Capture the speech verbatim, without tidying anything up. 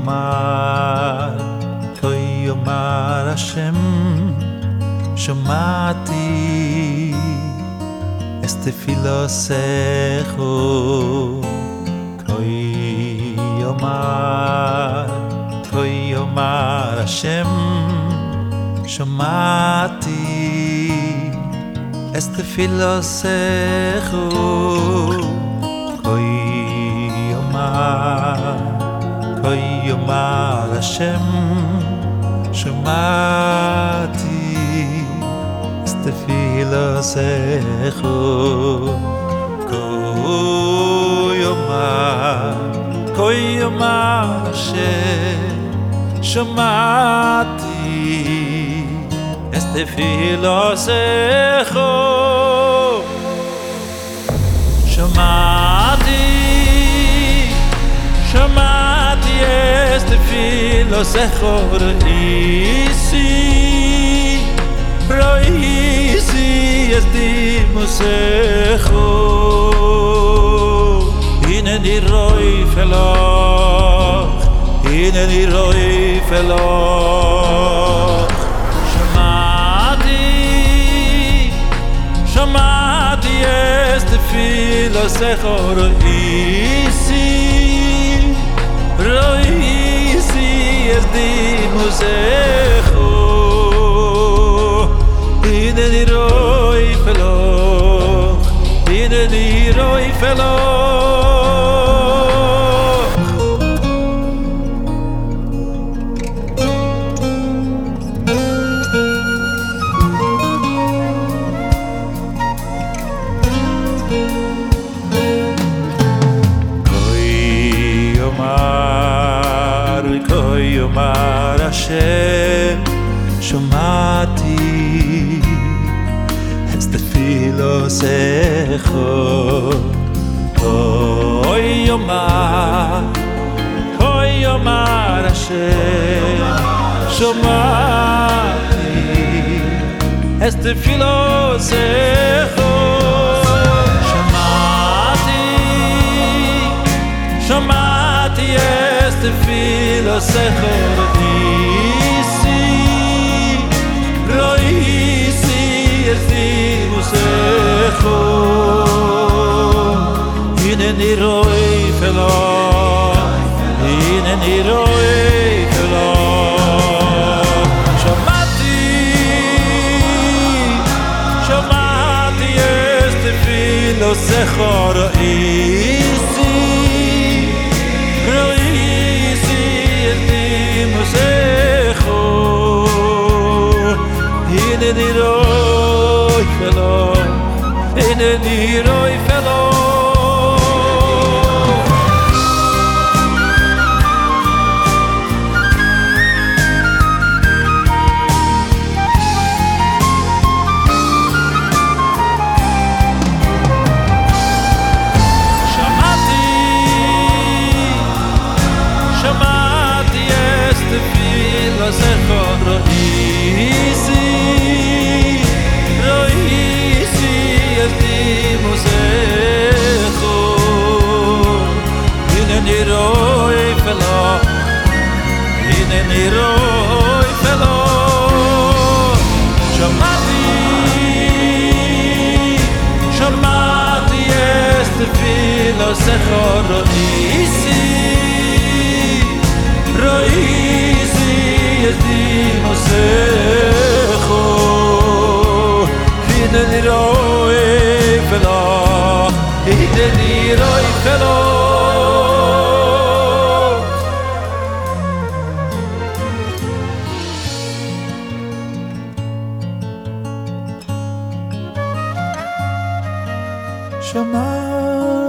יאמר, כה יאמר השם, שמעתי את תפילותיך. כה יאמר, כה יאמר השם, שמעתי את תפילותיך. כה יאמר, כה יאמר השם, שמעתי את תפילותיך. כה יאמר, כה יאמר השם, שמעתי את תפילותיך. שמעתי, שמעתי את תפילותיך. ראיתי, ראיתי את דמעותיך. הנני רואה פלך, הנני רואה פלך. שמעתי, שמעתי את תפילותיך. ראיתי, ראיתי את דמעותיך. הנני רואה פלך, הנני רואה פלך. כה יאמר השם, שמעתי את תפילותיך. כה יאמר, כה יאמר השם, שמעתי את תפילותיך. שמעתי, שמעתי את תפילותיך. ראיתי, ראיתי את דמעותיך. הנני רואה פלך, הנני רואה פלך. שמעתי, שמעתי את תפילותיך. ראיתי, ראיתי את דמעותיך. הנני רואה פלך, הנני רואה פלך. הנני רואה פלך. שמעתי, שמעתי את תפילותיך. ראיתי, ראיתי את דמעותיך. הנני רואה פלך, הנני רואה פלך. שמעתי